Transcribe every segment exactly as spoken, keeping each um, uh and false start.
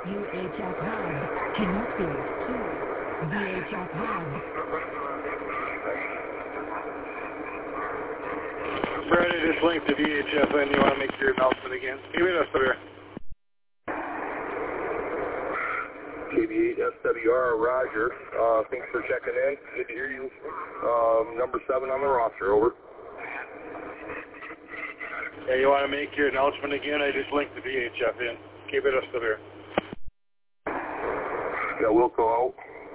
U H F hub connected to V H F hub. Brad, I just linked to V H F N. You want to make your announcement again? Give me that there. K B eight S W R, Roger. Uh, thanks for checking in. Good to hear you. Um, number seven on the roster, over. Yeah, you want to make your announcement again? I just linked the V H F in. Keep it up to there. Yeah, we'll go out.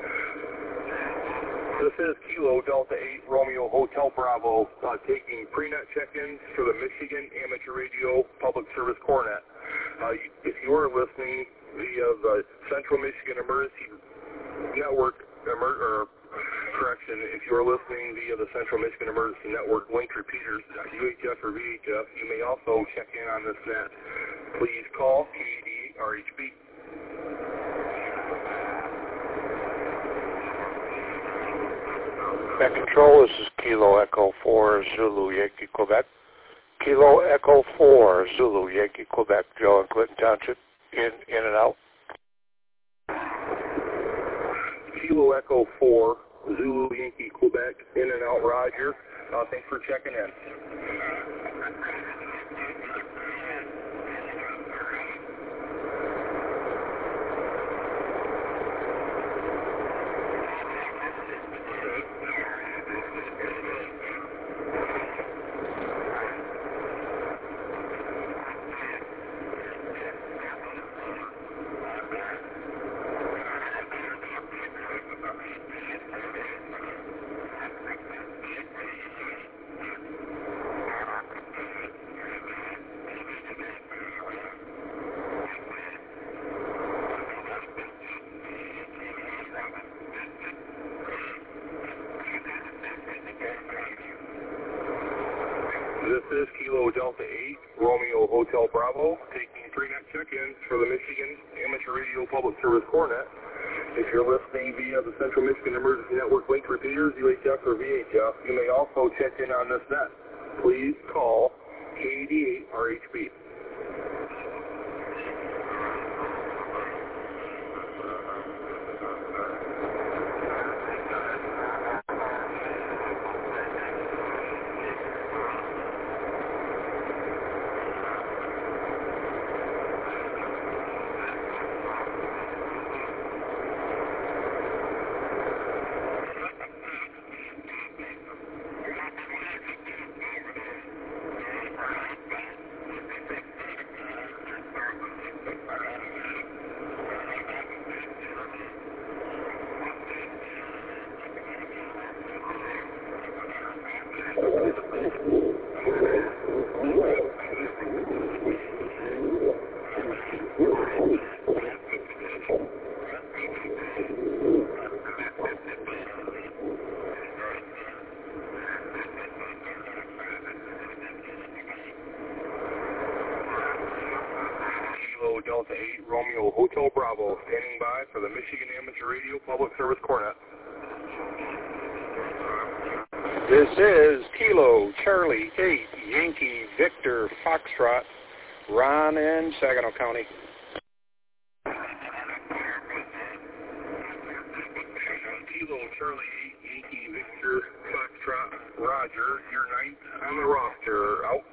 This is Kilo Delta eight Romeo Hotel Bravo, uh, taking pre-net check-ins for the Michigan Amateur Radio Public Service Cornet. Uh, if you are listening via the Central Michigan Emergency Network, emer or correction, if you are listening via the Central Michigan Emergency Network link repeaters, U H F or V H F, you may also check in on this net. Please call K D R H B. Back control, this is Kilo Echo four Zulu Yankee Quebec. Kilo Echo four Zulu Yankee Quebec, Joe and Clinton Township, in, in and out. Kilo Echo four Zulu Yankee Quebec, in and out, Roger. Uh, thanks for checking in. This is Kilo Delta eight, Romeo Hotel Bravo, taking pre-net check-ins for the Michigan Amateur Radio Public Service Cornet. If you're listening via the Central Michigan Emergency Network link repeaters, U H F or V H F, you may also check in on this net. Please call K D eight R H B. Delta eight Romeo Hotel Bravo, standing by for the Michigan Amateur Radio Public Service Cornet. This is Kilo Charlie eight Yankee Victor Foxtrot, Ron in Saginaw County. Kilo Charlie eight Yankee Victor Foxtrot, Roger, you're ninth on the roster, out.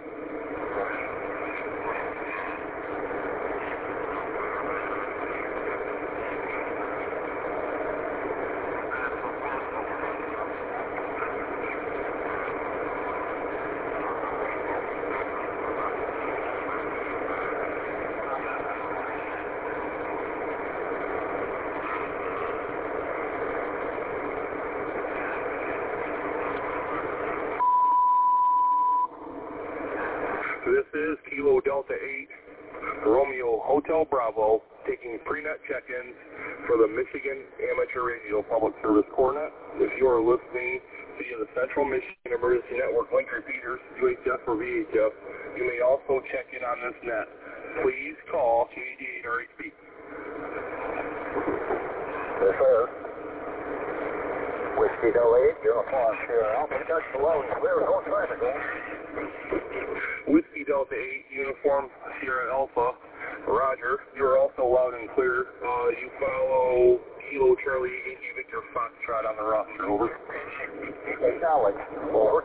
This is Kilo Delta eight Romeo Hotel Bravo, taking pre-net check-ins for the Michigan Amateur Radio Public Service Cornet. If you are listening via the Central Michigan Emergency Network link repeaters, U H F or V H F, you may also check in on this net. Please call K D eight R H B. Yes, sir. Whiskey Delta eight, uniform Sierra Alpha, touch below, clear, no traffic. Whiskey Delta eight, uniform Sierra Alpha, Roger, you are also loud and and clear. Uh, you follow Kilo Charlie Yankee Victor Foxtrot on the roster. Over. Acknowledge. Over.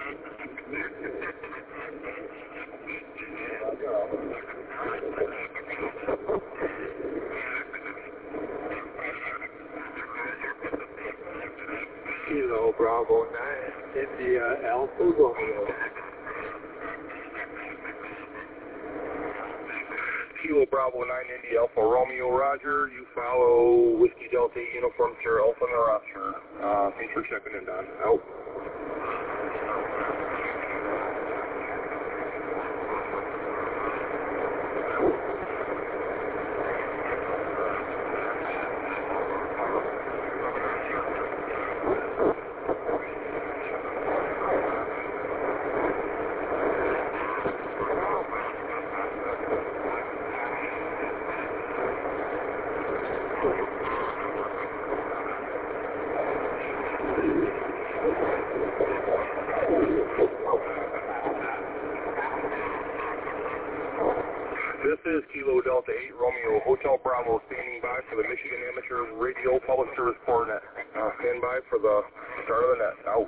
Kilo Bravo nine, India Alpha Romeo. Kilo Bravo nine, India Alpha Romeo, Roger. You follow Whiskey Delta Uniform Sierra Alpha on the roster. Uh, thanks for checking in, Don. Out. This is Kilo Delta eight Romeo Hotel Bravo standing by for the Michigan Amateur Radio Public Service Coordinate. Uh, stand by for the start of the net. Out.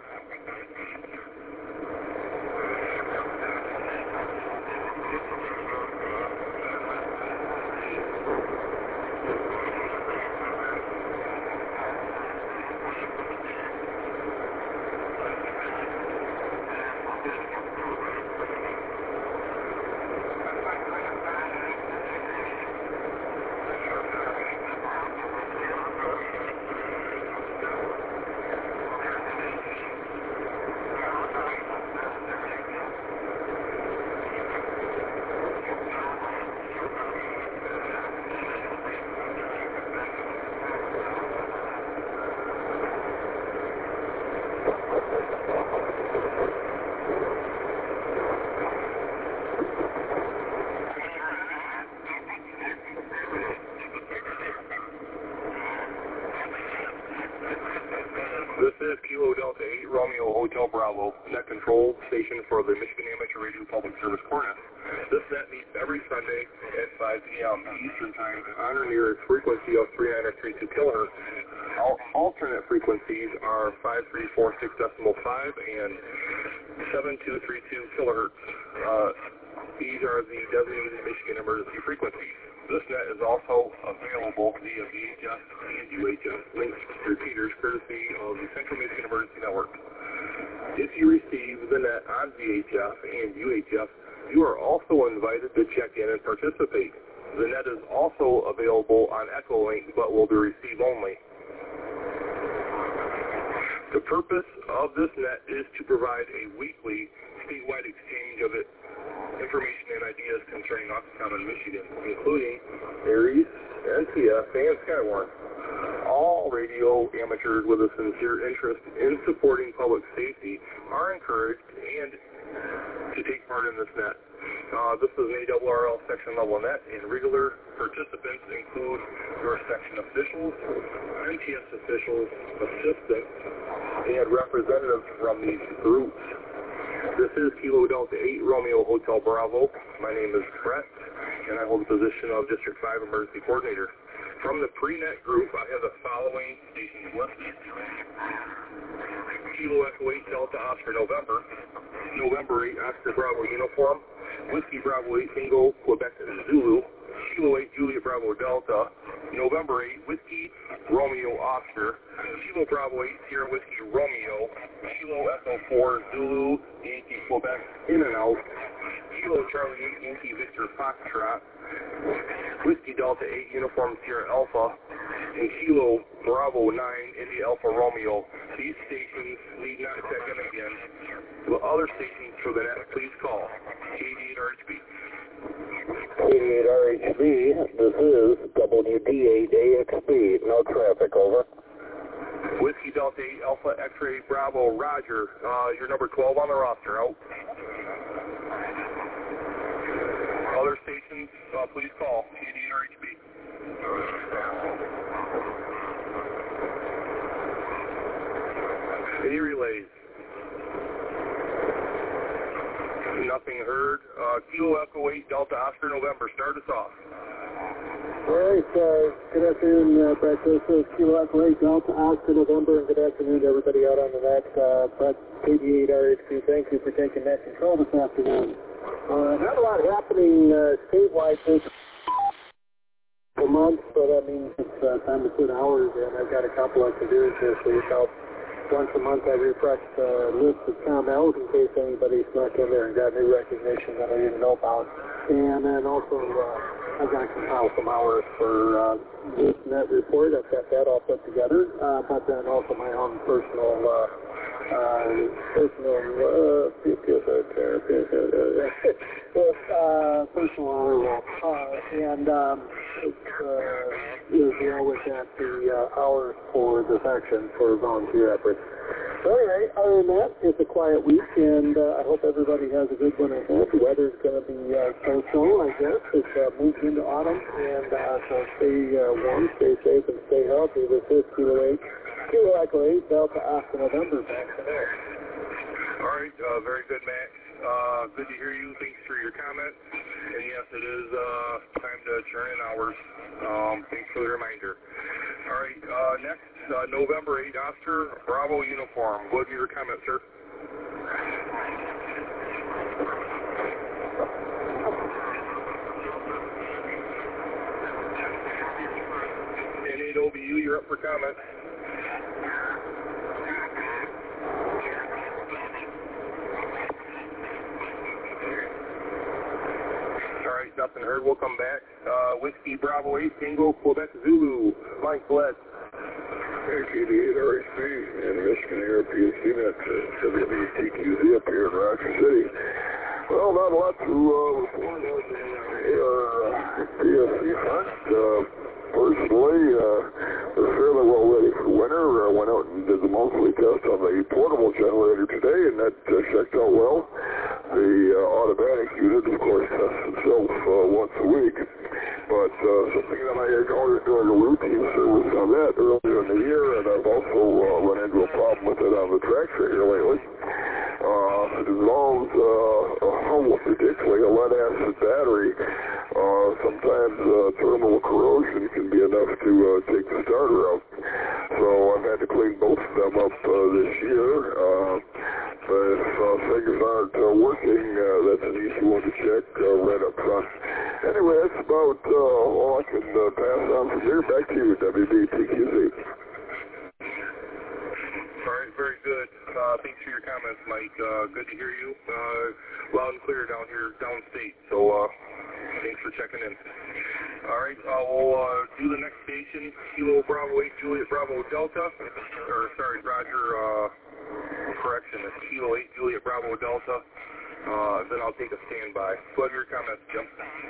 This is Kilo Delta eight Romeo Hotel Bravo, net control station for the Michigan Amateur Radio Public Service Coordinate. This net meets every Sunday at five p m Eastern Time on or near its frequency of three nine or three two kilohertz. All alternate frequencies are five three four six decimal five and seven two three two kilohertz. Uh, these are the designated Michigan emergency frequencies. This net is also available via V H F and U H F links repeaters courtesy of the Central Michigan Emergency Network. If you receive the net on V H F and U H F, you are also invited to check in and participate. The net is also available on Echolink, but will be receive only. The purpose of this net is to provide a weekly statewide exchange of it information and ideas concerning Oxycom in Michigan, including Aries, N T F, and Skywarn. All radio amateurs with a sincere interest in supporting public safety are encouraged and to take part in this net. Uh, this is an A R R L section level net, and regular participants include your section officials, N T S officials, assistants, and representatives from these groups. This is Kilo Delta eight Romeo Hotel Bravo. My name is Brett, and I hold the position of District five Emergency Coordinator. From the pre-net group, I have the following stations listed. Kilo Echo eight Delta Oscar November, November eight Oscar Bravo Uniform, Whiskey Bravo eight Bingo Quebec Zulu, Kilo eight Juliet Bravo Delta, November eight Whiskey Romeo Oscar, Kilo Bravo eight Sierra Whiskey Romeo, Kilo Echo four Zulu Yankee Quebec in and out, Kilo Charlie eight Yankee Victor Foxtrot, Whiskey Delta eight Uniform Sierra Alpha, and Kilo Bravo nine India Alpha Romeo. These stations need not check in again. The other stations for the net, please call eighty-eight R H B. eighty-eight R H B, this is W D eight A X B. No traffic, over. Whiskey Delta eight Alpha X-Ray Bravo, Roger. Uh, you're number twelve on the roster, out. Other stations, uh, please call eighty-eight R H B. Any relays? Nothing heard. Uh, Kilo Echo eight Delta Oscar November, start us off. All right, uh, good afternoon, uh, Brett. This is Kilo Echo eight Delta Oscar November, and good afternoon to everybody out on the net. Uh, Brett, K D eight R H P, thank you for taking net control this afternoon. Uh, not a lot happening uh, statewide this month, but I mean, it's uh, time to put hours in. I've got a couple of to-dos this week. I'll, once a month I refresh the list of comments in case anybody snuck in there and got new recognition that I didn't know about. And then also, uh, I've got to compile some hours for uh, this net report. I've got that all put together, uh, but then also my own personal, uh, uh, personal, uh, uh, personal hour roll. Uh, and um, it's, uh, as we always have the uh, hours for the section for volunteer efforts. So anyway, other than that, it's a quiet week, and uh, I hope everybody has a good one ahead. The weather's going to be uh, so-so, I guess. It's uh, moved into autumn, and uh, so stay uh, warm, stay safe, and stay healthy. This is Kilo eight, Kilo Echo eight, Delta Oscar November. Back to there. All right, uh, very good, Max. Uh, good to hear you. Thanks for your comments. And yes, it is uh, time to turn in hours. Um, thanks for the reminder. All right, uh, next, uh, November eighth, Oscar, Bravo uniform. What are your comments, sir? N eight O B U, you're up for comment. Nothing heard. We'll come back. Uh, Whiskey Bravo eight, Tango, Quebec Zulu. Mike Flett. Hey, K D eight R H P and Michigan Air P S C net, W B T Q Z up here in Rock City. Well, not a lot to uh, report on the uh, P S C front. Uh, personally, uh, we're fairly well ready for winter. I uh, went out and did the monthly test on the portable generator today, and that uh, checked out well. The uh, automatic unit, of course, tests itself uh, once a week, but uh, something that I encountered during a routine service on that earlier in the year, and I've also uh, run into a problem with it on the tractor here lately. Uh, it involves uh, almost ridiculously a lead-acid battery. Uh, sometimes uh, thermal corrosion can be enough to uh, take the starter out. So I've had to clean both of them up uh, this year. Uh, but if uh, things aren't uh, working, uh, that's an easy one to check uh, right up front. Anyway, that's about uh, all I can uh, pass on from here. Back to you, W B T Q Z. All right, very good. Uh, thanks for your comments, Mike. Uh, good to hear you. Uh, loud and clear down here, downstate. So uh, thanks for checking in. All right, uh, we'll uh, do the next station, Kilo Bravo eight, Juliet Bravo Delta. Or, sorry, Roger, uh, correction, it's Kilo eight, Juliet Bravo Delta. Uh, then I'll take a standby. So have your comments, Jim.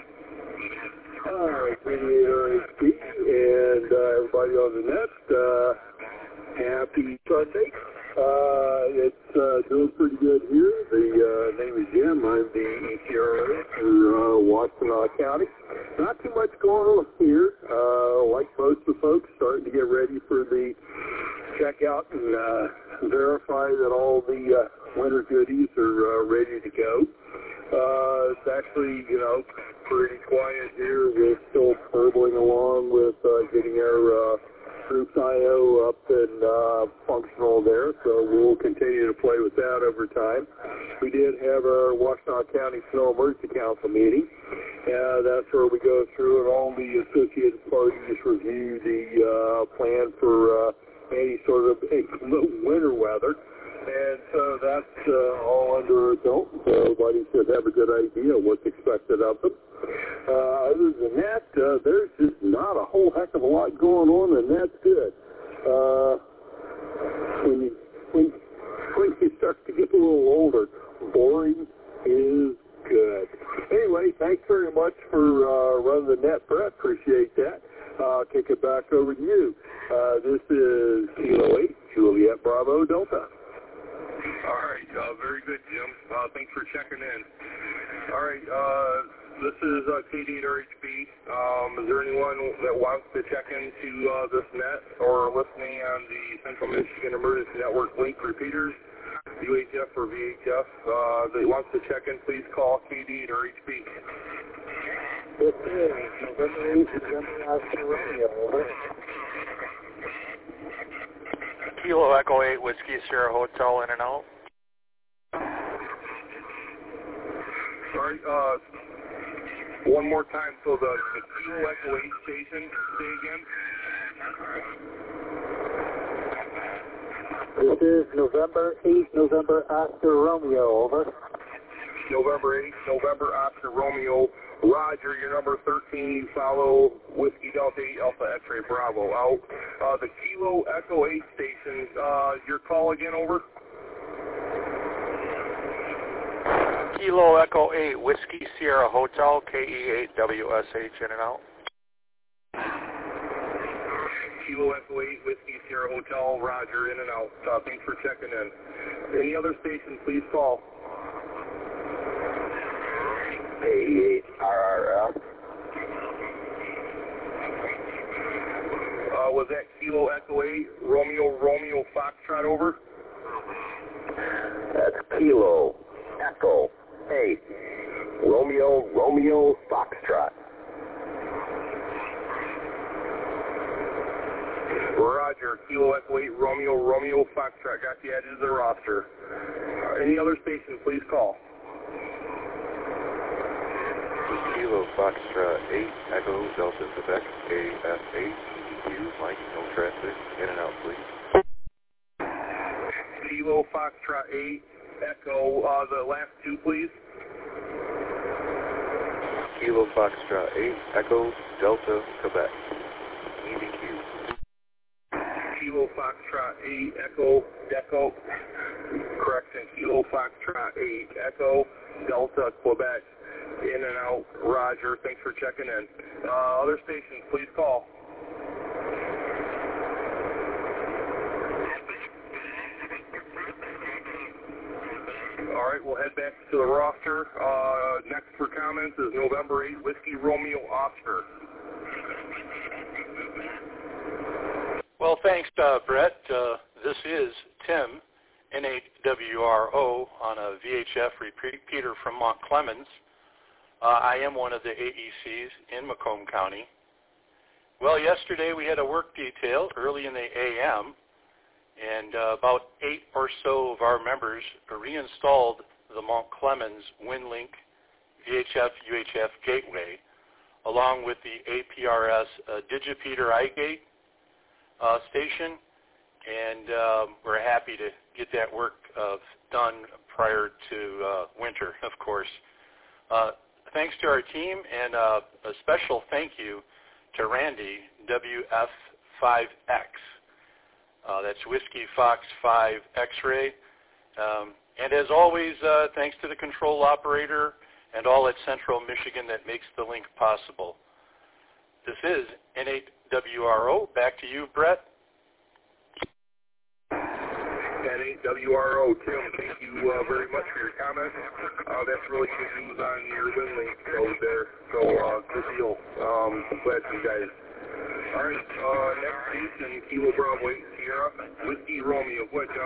All right, K D eight R H P and uh, everybody on the net. Uh, Happy Sunday. Uh, it's uh, doing pretty good here. The uh, name is Jim. I'm the E T R O for uh, Washtenaw County. Not too much going on here. Uh, like most of the folks, starting to get ready for the checkout and uh, verify that all the uh, winter goodies are uh, ready to go. Uh, it's actually, you know, pretty quiet here. We're still burbling along with uh, getting our uh, Groups I O up and uh, functional there, so we'll continue to play with that over time. We did have our Washtenaw County Snow Emergency Council meeting. Uh, that's where we go through and all the associated parties review the uh, plan for uh, any sort of winter weather. And so that's uh, all under a belt, so everybody should have a good idea of what's expected of them. Uh, other than that, uh, there's just not a whole heck of a lot going on, and that's good. Uh, when you when, when you start to get a little older, boring is good. Anyway, thanks very much for uh, running the net, Brett. Appreciate that. Uh, kick it back over to you. Uh, this is Kilo eight, Juliet Bravo Delta. All right, uh, very good, Jim. Uh, thanks for checking in. All right, uh, this is uh, K D eight R H P. Um, is there anyone that wants to check into uh, this net or listening on the Central Michigan Emergency Network link repeaters, U H F or V H F, uh, that wants to check in, please call K D eight R H P. This is November eighth, November Oscar Romeo, over. Kilo Echo eight, Whiskey Sierra Hotel, in and out. Sorry, uh, one more time. So the, the Kilo Echo eight station, say again. This is November eighth, November Oscar Romeo, over. November eighth, November Oscar Romeo. Roger, your number thirteen, you follow Whiskey Delta eight Alpha X-Ray Bravo out. Uh, the Kilo Echo eight station, uh, your call again, over. Kilo Echo eight, Whiskey Sierra Hotel, K E eight W S H, in and out. Kilo Echo eight, Whiskey Sierra Hotel, Roger, in and out. Uh, thanks for checking in. Any other station, please call. eighty-eight R R F. Uh, was that Kilo Echo eight, Romeo, Romeo, Foxtrot, over? That's Kilo Echo eight, Romeo, Romeo, Foxtrot. Roger, Kilo Echo eight, Romeo, Romeo, Foxtrot. Got you added to the roster. Uh, any other station, please call. Kilo Foxtrot eight, Echo Delta Quebec, A F eight, Q, Mike, no traffic, in and out, please. Kilo Foxtrot eight, Echo, uh, the last two, please. Kilo Foxtrot eight, Echo Delta Quebec, E D Q. Kilo Foxtrot eight, Echo, Echo, correction, Kilo Foxtrot eight, Echo, Delta Quebec. In and out, Roger. Thanks for checking in. Uh, other stations, please call. All right, we'll head back to the roster. Uh, next for comments is November eighth, Whiskey Romeo Oscar. Well, thanks, uh, Brett. Uh, this is Tim, N eight W R O, on a V H F repeater from Mont Clemens. Uh, I am one of the A E Cs in Macomb County. Well, yesterday we had a work detail early in the A M, and uh, about eight or so of our members reinstalled the Mont Clemens WinLink V H F U H F gateway, along with the A P R S uh, Digipeater iGate uh, station, and uh, we're happy to get that work uh, done prior to uh, winter, of course. Uh, Thanks to our team, and uh, a special thank you to Randy, W F five X. Uh, that's Whiskey Fox five X-Ray. Um, and as always, uh, thanks to the control operator and all at Central Michigan that makes the link possible. This is N eight W R O. Back to you, Brett. N eight W R O, Tim, thank you uh, very much for your comments. Uh, that's really good news on your WinLink over there. So, uh, good deal. Um, glad you guys. All right, uh, next station, Kilo Bravo eight Sierra, Whiskey Romeo. Go ahead, John.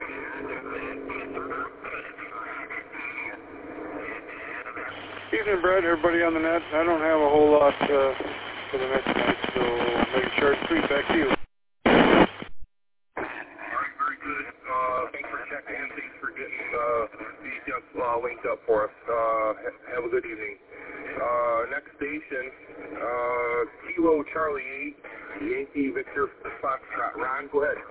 Evening, Brett. Everybody on the net. I don't have a whole lot uh, for the next night, so make sure it's sweet. Back to you. Thanks for checking in. Thanks for getting uh, these uh, linked up for us. Uh, ha- have a good evening. Uh, next station, uh, Kilo Charlie eight, Yankee Victor Foxtrot. Ron, go ahead.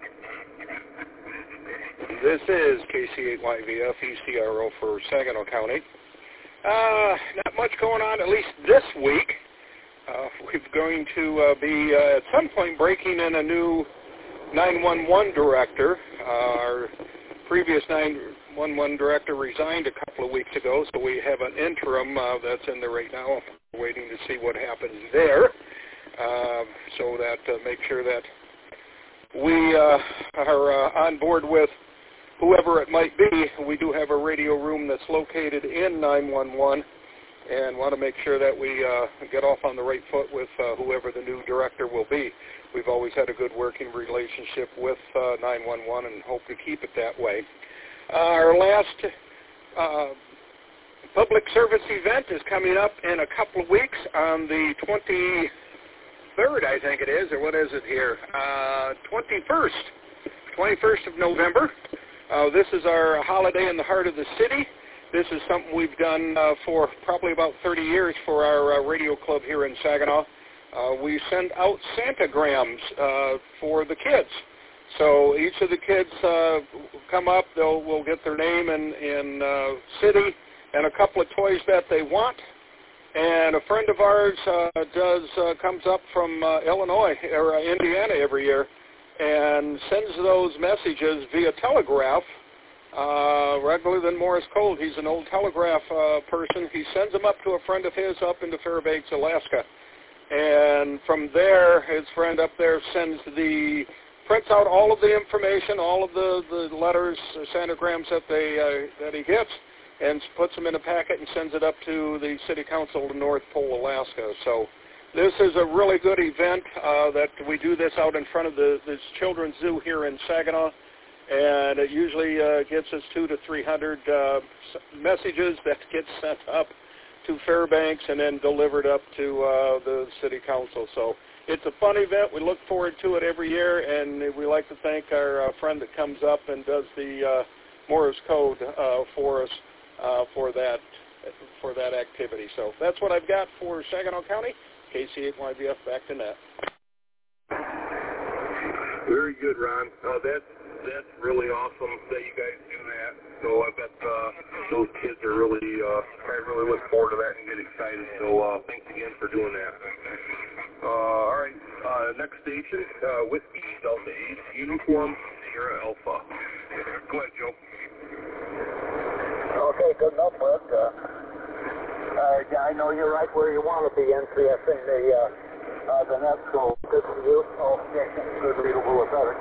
This is K C eight Y V F, E C R O for Saginaw County. Uh, not much going on, at least this week. Uh, we're going to uh, be uh, at some point breaking in a new nine one one director. Uh, our previous nine one one director resigned a couple of weeks ago, so we have an interim uh, that's in there right now. We're waiting to see what happens there, uh, so that uh, make sure that we uh, are uh, on board with whoever it might be. We do have a radio room that's located in nine one one, and want to make sure that we uh, get off on the right foot with uh, whoever the new director will be. We've always had a good working relationship with uh, nine one one and hope to keep it that way. Uh, our last uh, public service event is coming up in a couple of weeks on the twenty-third, I think it is, or what is it here? Uh, twenty-first. twenty-first of November. Uh, this is our holiday in the heart of the city. This is something we've done uh, for probably about thirty years for our uh, radio club here in Saginaw. Uh, we send out Santagrams uh, for the kids. So each of the kids uh, come up, they'll will get their name and, and uh, city and a couple of toys that they want. And a friend of ours uh, does uh, comes up from uh, Illinois or uh, Indiana every year and sends those messages via telegraph uh, rather than Morse code. He's an old telegraph uh, person. He sends them up to a friend of his up into Fairbanks, Alaska. And from there, his friend up there sends the, prints out all of the information, all of the, the letters, uh, Santagrams that, they, uh, that he gets, and puts them in a packet and sends it up to the City Council in North Pole, Alaska. So this is a really good event uh, that we do this out in front of the this children's zoo here in Saginaw, and it usually uh, gets us two to three hundred uh, messages that get sent up to Fairbanks and then delivered up to uh, the City Council. So it's a fun event. We look forward to it every year, and we like to thank our uh, friend that comes up and does the uh, Morse code uh, for us uh, for that for that activity. So that's what I've got for Saginaw County. K C eight Y V F, back to net. Very good, Ron. Uh, that's that's really awesome that you guys do that. So I bet uh, those kids are really, uh, I really look forward to that and get excited. So uh, thanks again for doing that. Uh, all right, uh, next station, uh, Whiskey Delta eight, Uniform Sierra Alpha. Go ahead, Joe. Okay, good enough, Bud. Uh, uh, I know you're right where you want to be, NCSing the uh, uh, the net, so good for you. Oh, yeah, good readable or better.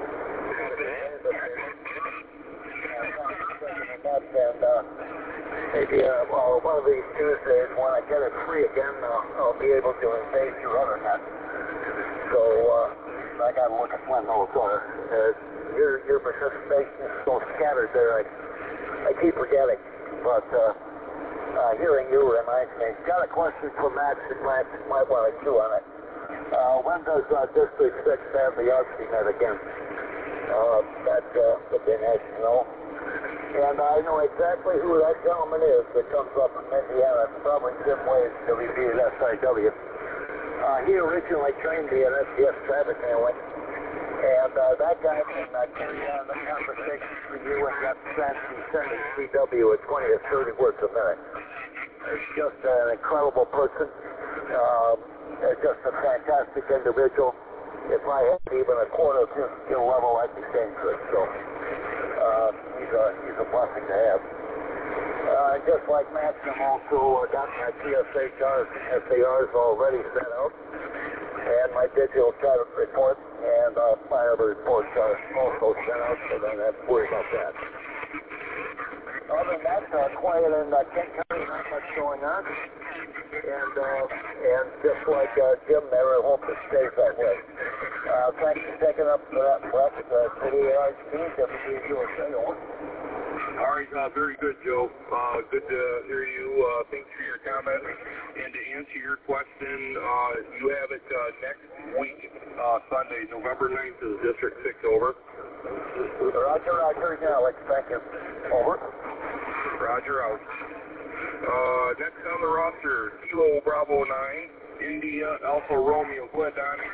And uh, maybe uh, well, one of these Tuesdays when I get it free again, uh, I'll be able to invade your other net. So uh, I got to look at when those are. Uh, your your participation is so scattered there, I I keep forgetting. But uh, uh, hearing you reminds me. Got a question for Max and Max might want to chew on it. Uh, when does uh, District six have the Artsy net again? Uh, that uh, would be nice to know. And I know exactly who that gentleman is that comes up from Indiana. It's probably Jim Wade, W B at S I W. Uh, he originally trained me at S D S traffic handling. And uh, that guy can uh, carry on the conversation for you and got sent to sending C W at twenty to thirty words a minute. He's just an incredible person. Uh, just a fantastic individual. If I had even a quarter of his skill level, I'd be dangerous. So uh, he's, a, he's a blessing to have. Uh, just like Matt, I'm also got my T S H Rs and S A Rs already sent out, and my digital traffic report and uh, my other reports are also sent out, so don't have to worry about that. Other than that, uh, quiet in uh, Kent County, not much going on. And uh, and just like uh, Jim there, I hope it stays that way. Uh, thanks for taking up that prep uh, to the A R T, W B U S A. All right, uh, very good, Joe. Uh, good to hear you. Uh, thanks for your comments. And to answer your question, uh, you have it uh, next week, uh, Sunday, November ninth, is District six over. Roger, Roger, yeah, Alex, thank you. Over. Roger, out. Uh, next on the roster, Kilo Bravo nine, India Alpha Romeo. Go ahead, Donnie.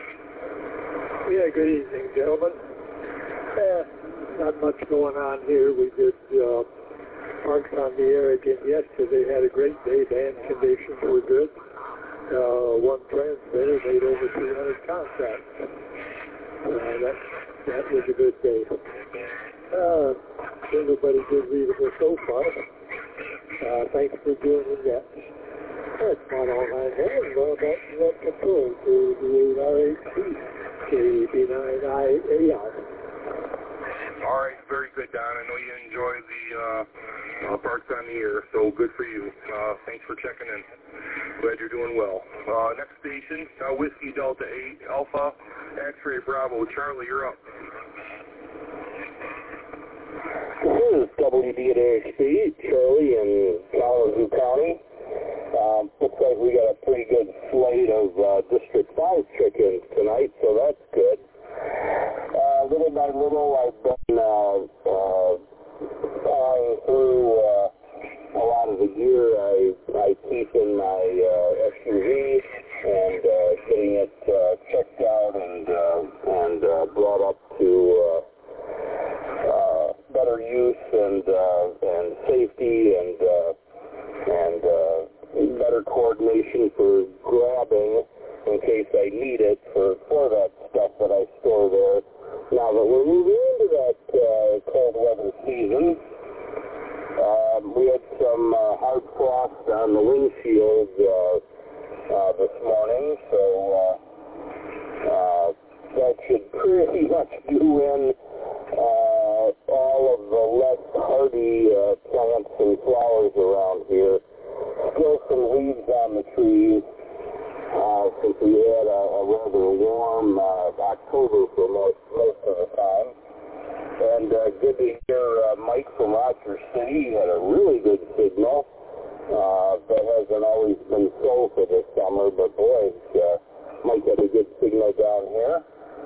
Yeah, good evening, gentlemen. Eh, not much going on here. We did uh, Parks on the Air again yesterday. Had a great day. Band conditions were good. Uh, one transmitter made over three hundred contacts. Uh, that, that was a good day. Uh, everybody did readable so far. Uh, thanks for joining that. That's not all I have. Well, that's net control to the eight R H P, K B nine I A R. All right, very good, Don. I know you enjoy the uh, uh, Parks on the Air, so good for you. Uh, thanks for checking in. Glad you're doing well. Uh, next station, uh, Whiskey Delta eight, Alpha, X-Ray Bravo. Charlie, you're up. This is W D at A X B, Charlie in Kalamazoo County. Um, looks like we got a pretty good slate of uh, District five chickens tonight, so that's good. Uh, little by little, I've been uh, uh, plowing through uh, a lot of the gear I, I keep in my uh, S U V and uh, getting it uh, checked out and, uh, and uh, brought up to uh, uh, better use and, uh, and safety and, uh, and uh, better coordination for grabbing in case I need it for, for that stuff that I store there. Now that we're moving into that uh, cold weather season, um, we had some uh, hard frost on the windshield uh, uh, this morning, so uh, uh, that should pretty much do in uh, all of the less hardy uh, plants and flowers around here. Still some leaves on the trees uh, since we had a, a rather warm uh, October for most, most of the time. And uh, good to hear uh, Mike from Rochester City. He had a really good signal. Uh, that hasn't always been so for this summer, but boy, uh, Mike had a good signal down here.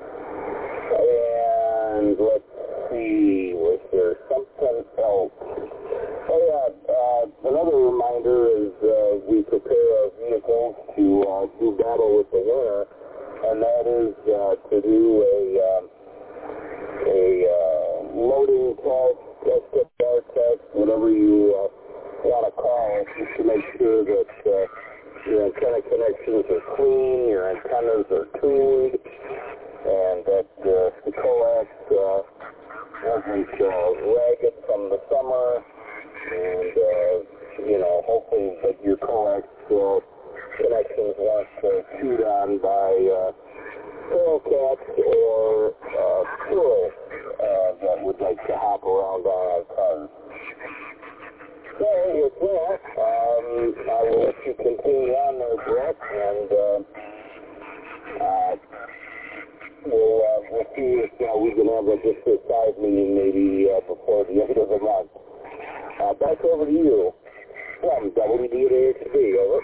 And let's see, was there something else? Oh yeah, uh, another reminder is uh, we prepare our vehicles to uh, do battle with the winter, and that is uh, to do a, um, a uh, loading test, S F R test, whatever you uh, want to call it, just to make sure that uh, your antenna connections are clean, your antennas are tuned, and that uh, the coax uh, wasn't uh, ragged from the summer, and uh, you know, hopefully that your coax uh, connections weren't uh, chewed on by uh, feral cats or uh, squirrels uh, that would like to hop around on our cars. So with that, um, I will let you continue on there, Brett, and uh, uh, we'll, uh, we'll see if uh, we can have a District five meeting maybe uh, before the end of the month. Uh, back over to you from W D at A X B, over.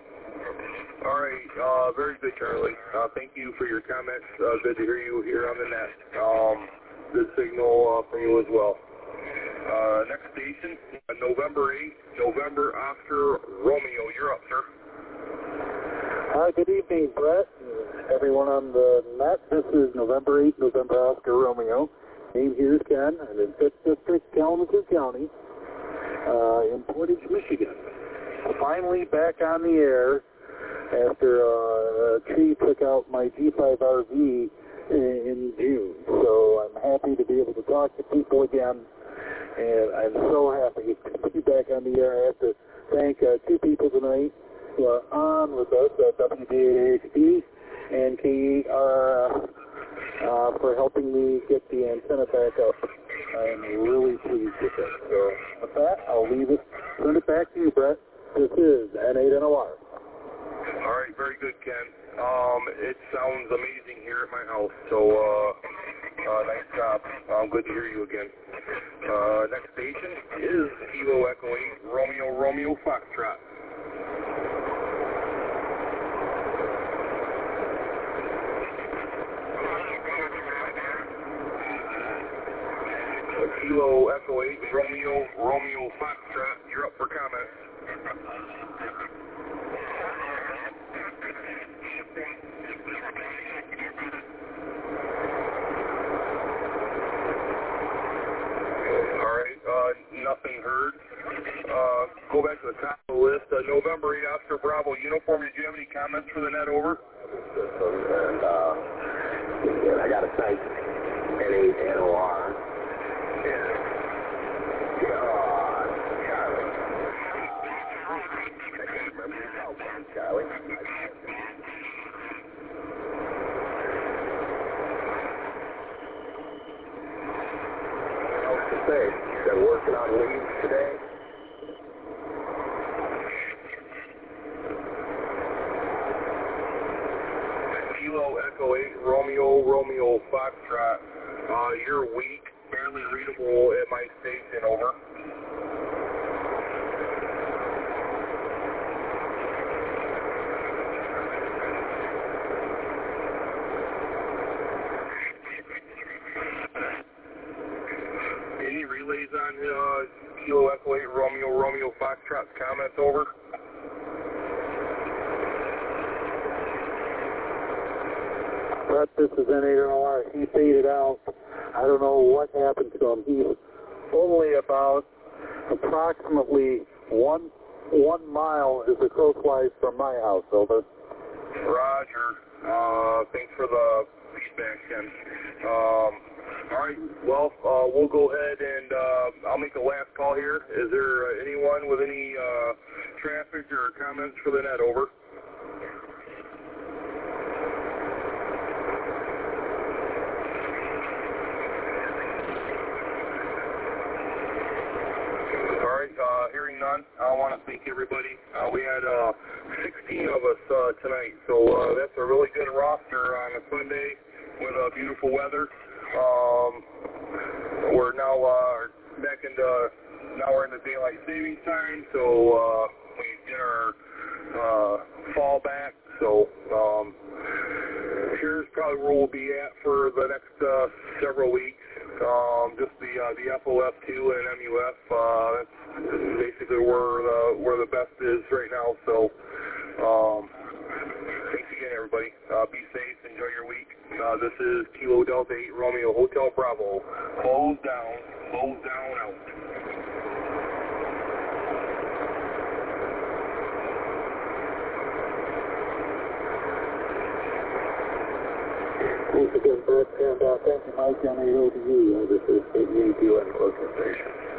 All right, uh, very good, Charlie. Uh, thank you for your comments. Uh, good to hear you here on the net. Um, good signal uh, from you as well. Uh, next station, uh, November eighth, November Oscar Romeo. You're up, sir. Hi, good evening, Brett, and everyone on the net. This is November eighth, November Oscar Romeo. Name here is Ken. I'm in fifth District, Kalamazoo County, uh, in Portage, Michigan. Finally back on the air after uh, a tree took out my G five R V in, in June. So I'm happy to be able to talk to people again, and I'm so happy to be back on the air. I have to thank uh, two people tonight who are on with us at W D at A X B and K eight R uh, for helping me get the antenna back up. I'm really pleased with it. So with that, I'll leave it. Turn it back to you, Brett. This is N eight N O R. All right, very good, Ken. Um, it sounds amazing here at my house, so uh, uh, nice job. Um, good to hear you again. Uh, next station is Kilo Echo eight, Romeo Romeo Foxtrot. Kilo Echo eight, Romeo Romeo Foxtrot. You're up for comments. Alright, uh, nothing heard. Uh, go back to the top of the list. Uh, November eighth, Oscar Bravo Uniform. Did you have any comments for the net, over? And, uh, and I got to thank N eight N O R. Yeah. God, Charlie. I can't remember your cell phone, Charlie. What else to say? Been working on leads today. Kilo Echo eight, Romeo Romeo Foxtrot. Uh, you're weak, barely clearly readable at my station, over. Any relays on uh, Kilo Echo eight Romeo Romeo Foxtrot comments, over? But this is N eight R R. He faded out. I don't know what happened to him. He's only about approximately one one mile as the crow flies from my house, over. Roger. Uh, thanks for the feedback, Ken. Um, all right. Well, uh, we'll go ahead and uh, I'll make a last call here. Is there uh, anyone with any uh, traffic or comments for the net, over? Uh, hearing none, I want to thank everybody. Uh, we had uh, sixteen of us uh, tonight, so uh, that's a really good roster on a Sunday with uh, beautiful weather. Um, we're now uh, back into, now we're in the daylight savings time, so uh, we get our uh, fall back. So um, here's probably where we'll be at for the next uh, several weeks. Um, just the uh, the F O F two and M U F. Uh, that's basically where the where the best is right now. So um, thanks again, everybody. Uh, be safe. Enjoy your week. Uh, this is Kilo Delta eight Romeo Hotel Bravo. Close down. Close down. Out. Thanks again, Brett, and uh, thank you, Mike, on A O D U. Uh, this is eighty-eight U N Closing Station.